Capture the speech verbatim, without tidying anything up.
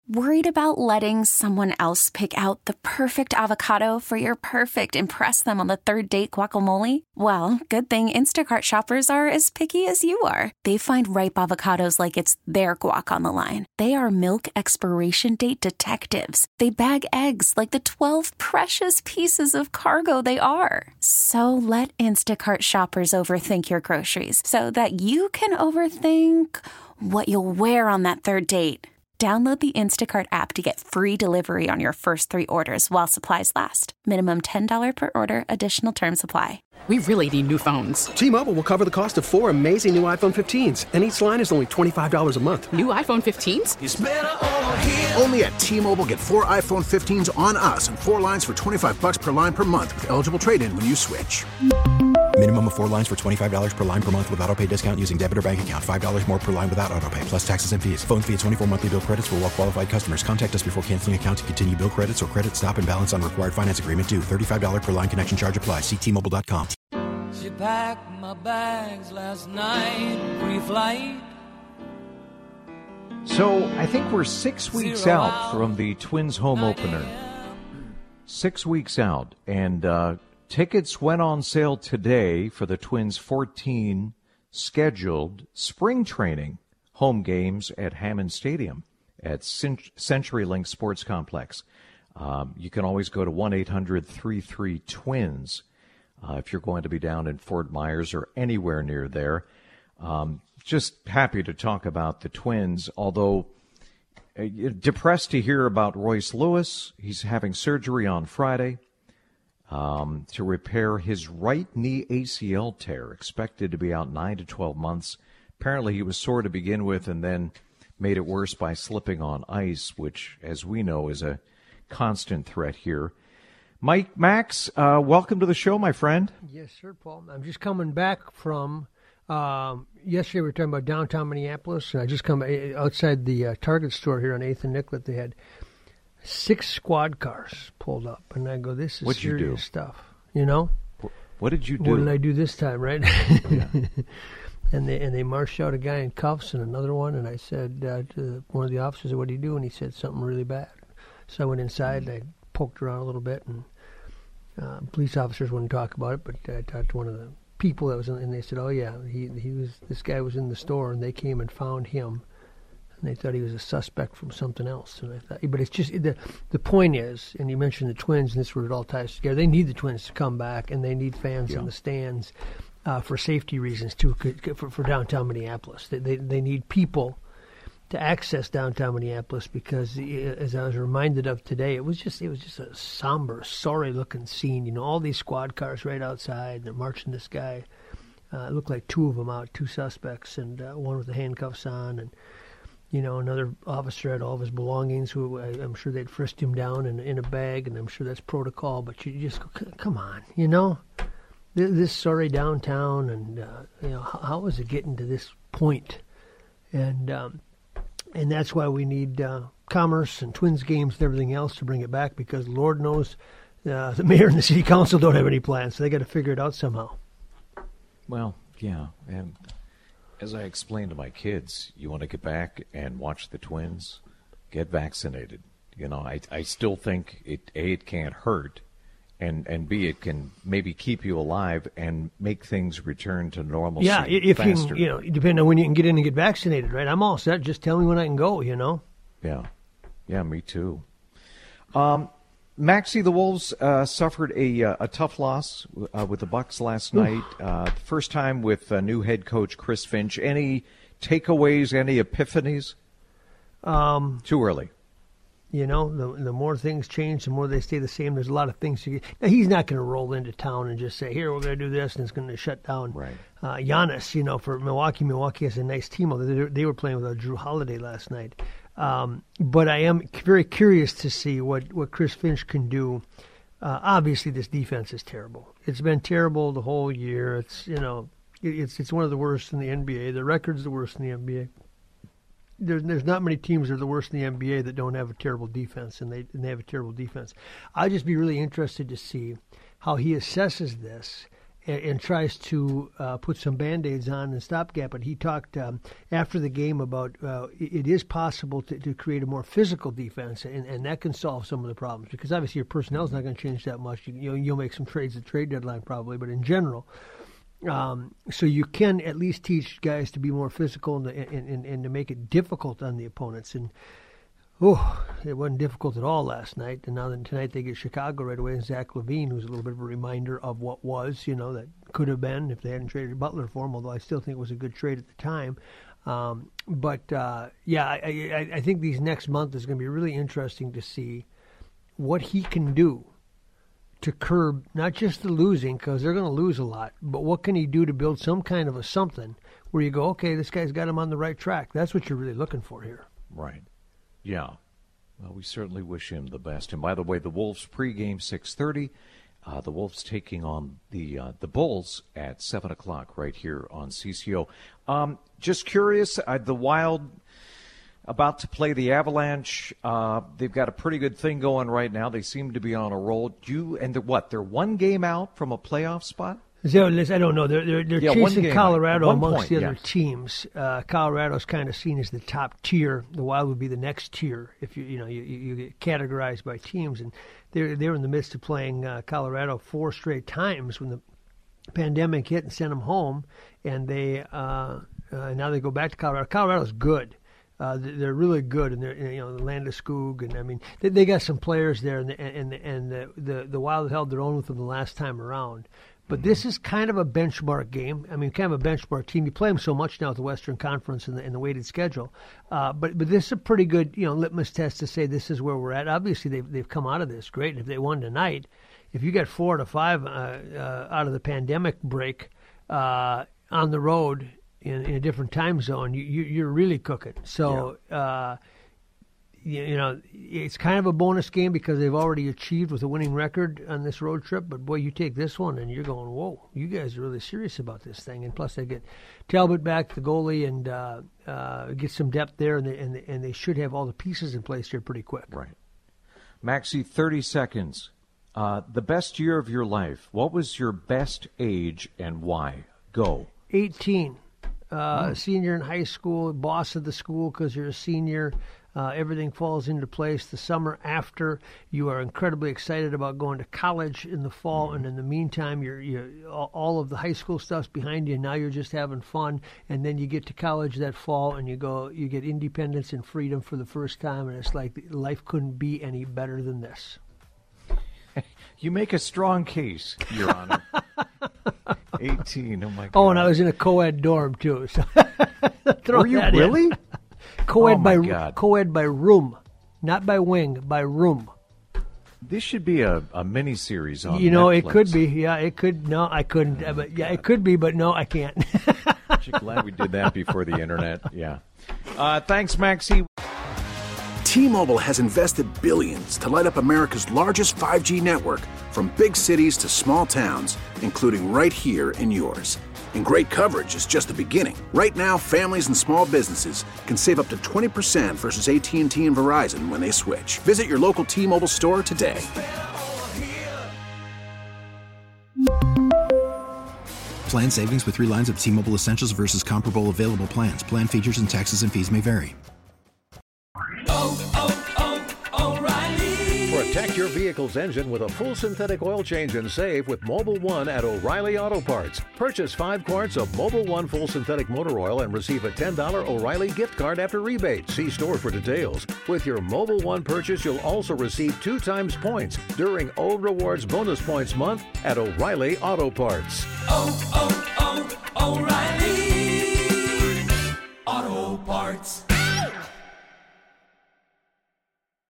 Worried about letting someone else pick out the perfect avocado for your perfect impress them on the third date guacamole? Well, good thing Instacart shoppers are as picky as you are. They find ripe avocados like it's their guac on the line. They are milk expiration date detectives. They bag eggs like the twelve precious pieces of cargo they are. So let Instacart shoppers overthink your groceries so that you can overthink what you'll wear on that third date. Download the Instacart app to get free delivery on your first three orders while supplies last. Minimum ten dollars per order. Additional terms apply. We really need new phones. T-Mobile will cover the cost of four amazing new iPhone fifteens, and each line is only twenty-five dollars a month. New iPhone fifteens? It's better over here. Only at T-Mobile, get four iPhone fifteens on us and four lines for twenty-five dollars per line per month with eligible trade-in when you switch. Minimum of four lines for twenty-five dollars per line per month with autopay discount using debit or bank account. five dollars more per line without autopay, plus taxes and fees. Phone fee at twenty-four monthly bill credits for well-qualified customers. Contact us before canceling account to continue bill credits or credit stop and balance on required finance agreement due. thirty-five dollars per line connection charge applies. See T Mobile dot com. She packed my bags last night, pre-flight. So I think we're six weeks Zero out out. from the Twins home opener. Six weeks out. And uh, tickets went on sale today for the Twins' fourteen scheduled spring training home games at Hammond Stadium at Cent- CenturyLink Sports Complex. Um, you can always go to one eight hundred thirty-three twins uh, if you're going to be down in Fort Myers or anywhere near there. Um, just happy to talk about the Twins, although uh, depressed to hear about Royce Lewis. He's having surgery on Friday um, to repair his right knee A C L tear, expected to be out nine to twelve months. Apparently he was sore to begin with and then made it worse by slipping on ice, which, as we know, is a constant threat here. Mike Max, uh, welcome to the show, my friend. Yes, sir, Paul. I'm just coming back from, um, yesterday we were talking about downtown Minneapolis, and I just come outside the uh, Target store here on eighth and Nicollet. They had six squad cars pulled up, and I go, this is What'd you serious do? stuff, you know? What did you do? What did I do this time, right? Yeah. And they and they marched out a guy in cuffs and another one, and I said uh, to one of the officers, what did he do? And he said something really bad. So I went inside, and I poked around a little bit, and uh, police officers wouldn't talk about it, but I talked to one of the people that was in, and they said, oh yeah, he he was this guy was in the store, and they came and found him, and they thought he was a suspect from something else. And I thought, but it's just the the point is, and you mentioned the Twins, and this is where it all ties together. They need the Twins to come back, and they need fans Yeah. in the stands. Uh, for safety reasons, too, for, for downtown Minneapolis. They, they they need people to access downtown Minneapolis because, as I was reminded of today, it was just it was just a somber, sorry-looking scene. You know, all these squad cars right outside. They're marching this guy. Uh, it looked like two of them out, two suspects, and uh, one with the handcuffs on, and you know another officer had all of his belongings. Who I, I'm sure they'd frisked him down in in a bag, and I'm sure that's protocol. But you just go, come on, you know. This sorry downtown, and uh, you know how, how is it getting to this point? And um, and that's why we need uh, commerce and Twins games and everything else to bring it back. Because Lord knows uh, the mayor and the city council don't have any plans, so they got to figure it out somehow. Well, yeah, and as I explained to my kids, you want to get back and watch the Twins, get vaccinated. You know, I I still think it a it can't hurt. And and B, it can maybe keep you alive and make things return to normalcy Yeah, if faster. you can, you know, depending on when you can get in and get vaccinated, right? I'm all set. Just tell me when I can go, you know? Yeah. Yeah, me too. Um, Maxie, the Wolves uh, suffered a uh, a tough loss uh, with the Bucks last night. Uh, first time with uh, new head coach Chris Finch. Any takeaways, any epiphanies? Um, Too early. You know, the the more things change, the more they stay the same. There's a lot of things to get. Now, he's not going to roll into town and just say, here, we're going to do this, and it's going to shut down. Right. Uh, Giannis, you know, for Milwaukee, Milwaukee has a nice team. They, they were playing without Drew Holiday last night. Um, but I am very curious to see what, what Chris Finch can do. Uh, obviously, this defense is terrible. It's been terrible the whole year. It's, you know, it, it's it's one of the worst in the N B A. The record's the worst in the N B A. There's there's not many teams that are the worst in the N B A that don't have a terrible defense, and they and they have a terrible defense. I'd just be really interested to see how he assesses this and, and tries to uh, put some Band-Aids on and stopgap it. He talked um, after the game about uh, it, it is possible to, to create a more physical defense, and, and that can solve some of the problems, because obviously your personnel is not going to change that much. You, you know, you'll make some trades at trade deadline probably, but in general, um, so you can at least teach guys to be more physical and, and, and, and to make it difficult on the opponents. And oh, it wasn't difficult at all last night. And now then tonight they get Chicago right away, and Zach LaVine, who's a little bit of a reminder of what was, you know, that could have been if they hadn't traded Butler for him, although I still think it was a good trade at the time. Um, but, uh, yeah, I, I, I think these next month is going to be really interesting to see what he can do to curb not just the losing, because they're going to lose a lot, but what can he do to build some kind of a something where you go, okay, this guy's got him on the right track. That's what you're really looking for here. Right. Yeah. Well, we certainly wish him the best. And by the way, the Wolves pregame six thirty. Uh, the Wolves taking on the uh, the Bulls at seven o'clock right here on C C O. Um, just curious, uh, the Wild about to play the Avalanche. Uh, they've got a pretty good thing going right now. They seem to be on a roll. Do you, and they're what? They're one game out from a playoff spot? So, I don't know. They're they're, they're yeah, chasing Colorado amongst point, the other yes. teams. Uh, Colorado's kind of seen as the top tier. The Wild would be the next tier if you you know you, you get categorized by teams. And they're they're in the midst of playing uh, Colorado four straight times when the pandemic hit and sent them home, and they uh, uh, now they go back to Colorado. Colorado's good. Uh, they're really good, and they're you know Landeskog, and I mean they, they got some players there, and the, and and the, the the Wild held their own with them the last time around. But this is kind of a benchmark game. I mean, kind of a benchmark team. You play them so much now with the Western Conference and the, and the weighted schedule. Uh, but but this is a pretty good, you know, litmus test to say this is where we're at. Obviously, they've they've come out of this great. And if they won tonight, if you get four to five uh, uh, out of the pandemic break uh, on the road in, in a different time zone, you, you you're really cooking. So. Yeah. Uh, You know, it's kind of a bonus game because they've already achieved with a winning record on this road trip. But, boy, you take this one and you're going, whoa, you guys are really serious about this thing. And plus they get Talbot back, the goalie, and uh, uh, get some depth there, and they, and, they, and they should have all the pieces in place here pretty quick. Right. Maxie, thirty seconds. Uh, the best year of your life. What was your best age and why? Go. eighteen. Uh, mm. Senior in high school, boss of the school because you're a senior. Uh, everything falls into place. The summer after, you are incredibly excited about going to college in the fall, mm-hmm. and in the meantime, you're, you're all of the high school stuff's behind you. Now you're just having fun, and then you get to college that fall, and you go, you get independence and freedom for the first time, and it's like life couldn't be any better than this. You make a strong case, Your Honor. eighteen. Oh my God. Oh, and I was in a co-ed dorm too. So throw Were you that really? In. Co-ed oh my by God. co-ed by room, not by wing, by room. This should be a, a mini series on. You know, Netflix. it could be. Yeah, it could. No, I couldn't. Oh but yeah, God. It could be, but no, I can't. Aren't you glad we did that before the internet? Yeah. Uh, thanks, Maxie. T-Mobile has invested billions to light up America's largest five G network, from big cities to small towns, including right here in yours. And great coverage is just the beginning. Right now, families and small businesses can save up to twenty percent versus A T and T and Verizon when they switch. Visit your local T-Mobile store today. Plan savings with three lines of T-Mobile Essentials versus comparable available plans. Plan features and taxes and fees may vary. Oh, oh, oh, O'Reilly. Protect your vehicle's engine with a full synthetic oil change and save with Mobil one at O'Reilly Auto Parts. Purchase five quarts of Mobil one full synthetic motor oil and receive a ten dollars O'Reilly gift card after rebate. See store for details. With your Mobil one purchase, you'll also receive two times points during O Rewards Bonus Points Month at O'Reilly Auto Parts. Oh, oh, oh, O'Reilly Auto Parts.